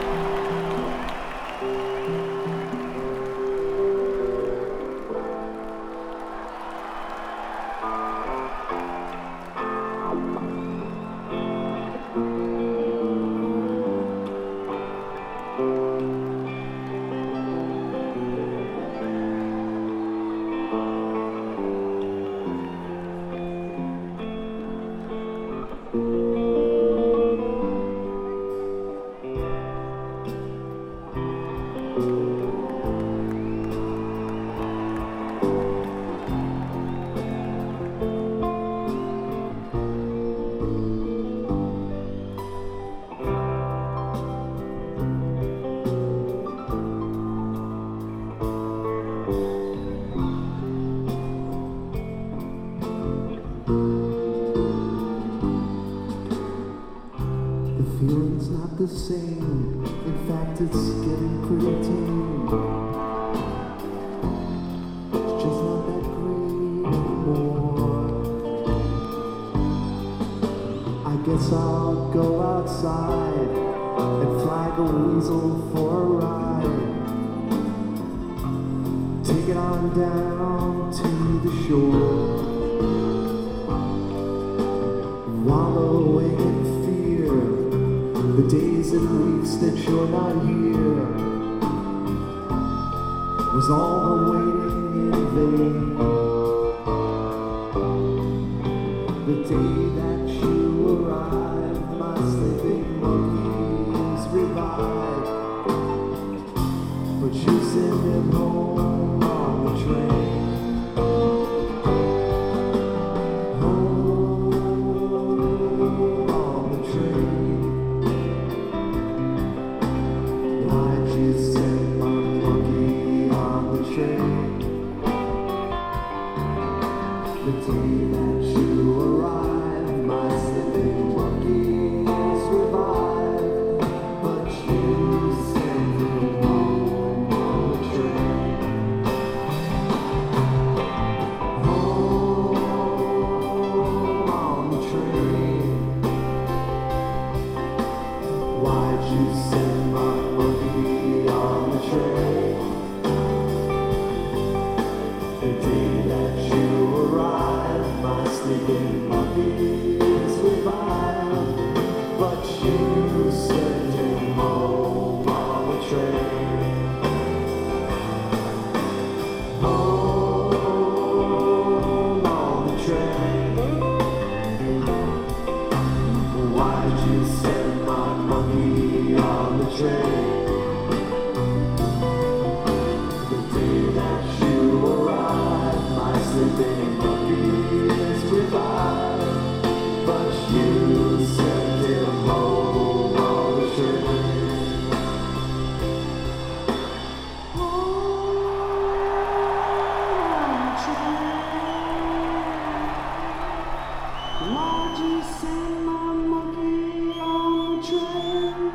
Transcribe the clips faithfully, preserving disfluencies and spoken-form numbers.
Feeling's not the same. In fact, it's getting pretty tame. It's just not that great anymore. I guess I'll go outside and flag a weasel for a ride. Take it on down to the shore. Wallowing in fear. The days and weeks that you're not here was all the waiting in vain. The day that you arrived, my sleeping monkeys revived, but you sent him home on the train. The day that you arrived, my sleeping monkeys revived, but you sent them home on the train. Home on the train. Why'd you send my monkey on the train? The day that you arrived, my sleeping monkeys revived, but you sent him home on the train. Home on the train. Why'd you send my monkey on the train? The day that you arrived, my sleeping monkeys revived, but you sent him home on the train. Home on the train. Why'd you send my monkey on the train?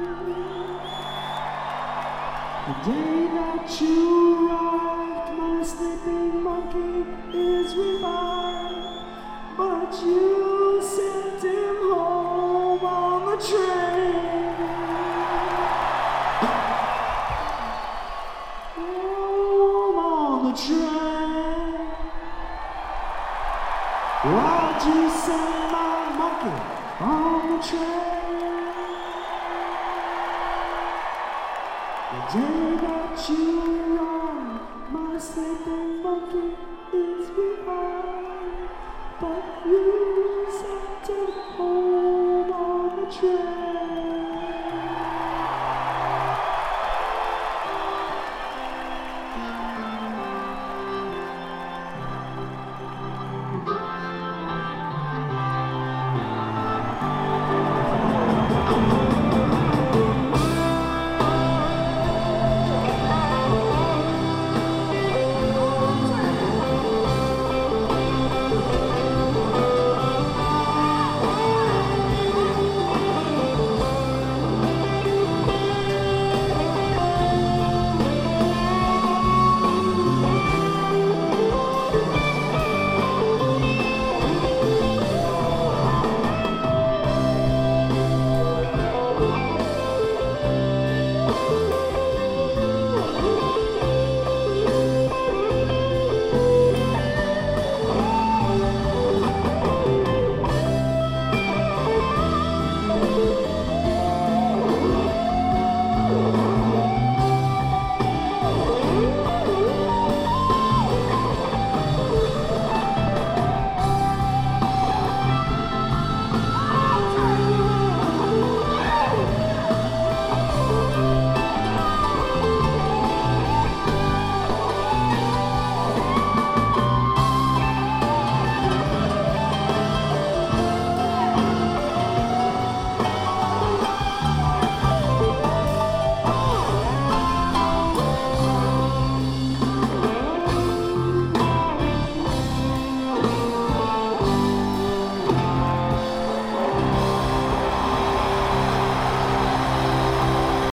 The day that you arrived, my sleeping monkey is revived, but you sent him home on the train. Home on the train. Why'd you send my monkey on the train? The day that you arrived, my sleeping monkey is revived, but you sent him home on the train.